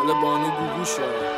حالا بانو گوگو شده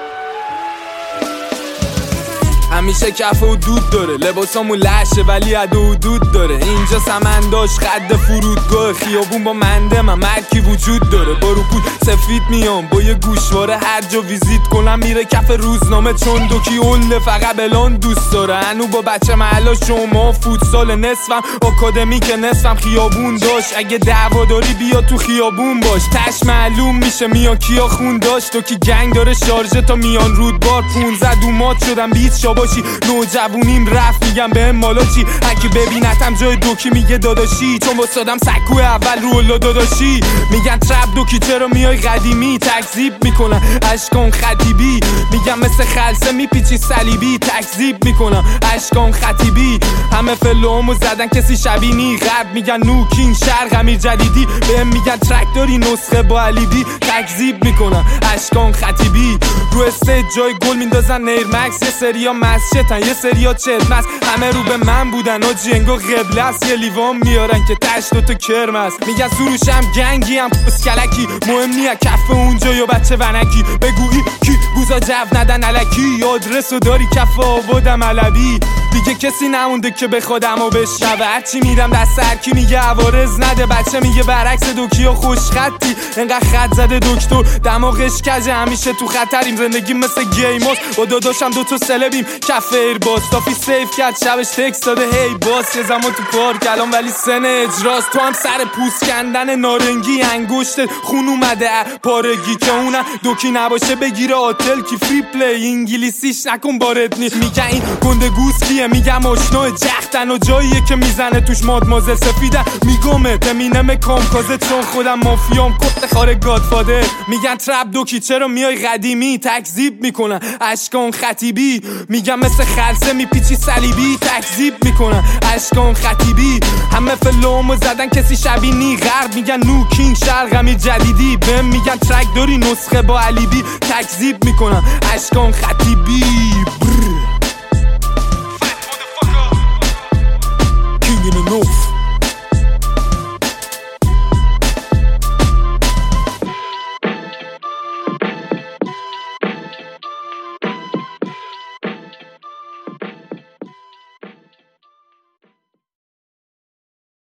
همیشه کف و دود داره، لباسامون لشه ولی عد و حدود داره. اینجا سمنداش خد فرودگاه، خیابون با منده من مرکی وجود داره. با روپول سفید میام با یه گوشواره، هر جا ویزیت کنم میره کف روزنامه. چون دوکی اله فقط بلان دوست داره. هنو با بچه محلا شما فوتسال، نصفم آکادمی که نصفم خیابون داشت. اگه دعوا داری بیا تو خیابون باش، تش معلوم میشه میان کیا خون داشت. دوکی گنگ داره شارژه تا میان رودبار، 15 دومات شدم 20 شاباشی. نوجوونیم رفت میگم به مالا چی، هرکی ببینتم جای دوکی میگه داداشی. چون واسادم سکو اول رو الا داداشی. میگن ترپ دوکی چرا میای قدیمی، تکذیب میکنن اشکان خطیبی. میگم مثل خلصه میپیچی صلیبی، تکذیب میکنم اشکان خطیبی. همه فلومو زدن کسی شبینی، غرب میگن نوکین شرق امیر جدیدی. بهم میگن ترک داری نسخه با علیبی، تکذیب میکنم اشکان خطیبی. رو استیج جای گل میندازن نیرمکس، یه سریا مسجدن یه سریا چلمس. همه رو به من بودن و جنگو قبله است، یه لیوان میارن که تش دوتا کرم است. میگن سروشم گنگی هم پسکلکی، مهم نیه کف اونجا یا بچه ونکی. بگویی کی گوزا جو ندن علکی، آدرسو داری کف آبادم علوی. دیگه کسی نمونده که به خودم و بشنوه، هرچی میدم دست هرکی میگه عوارض نده. بچه میگه برعکس دوکیا خوش خطی، انقدر خط زده دکتر دماغش کجه. همیشه تو خطریم، زندگی مثل گیماست. با داداشم دوتا سلبیم کف ایرباز. تافی سیف کرد شبش تکست داده هی باز. یه زمان تو پارک الان ولی سن اجراست. تو هم سر پوست کندن نارنگی، انگشت خون اومده پارگی. که اونم دوکی نباشه بگیره آتل کی فری پلی. انگلیسیش نکن باردنی. میگن این گنده گوز کیه، میگم آشنای جختن و جاییه که میزنه توش مادمازل سفیده. میگم تمینم کامکازه چون خودم مافیام کت خاره گادفادر. میگن ترپ دوکی چرا میای قدیمی، تکذیب میکنن اشکان خطیبی. میگم مثل خلصه میپیچی صلیبی، تکذیب میکنن اشکان خطیبی. همه فلومو زدن کسی شبینی، غرب میگن نوکین شرق امیر جدیدی. بهم میگن ترک داری نسخه با علیبی، تکذیب میکنن اشکان خطیبی.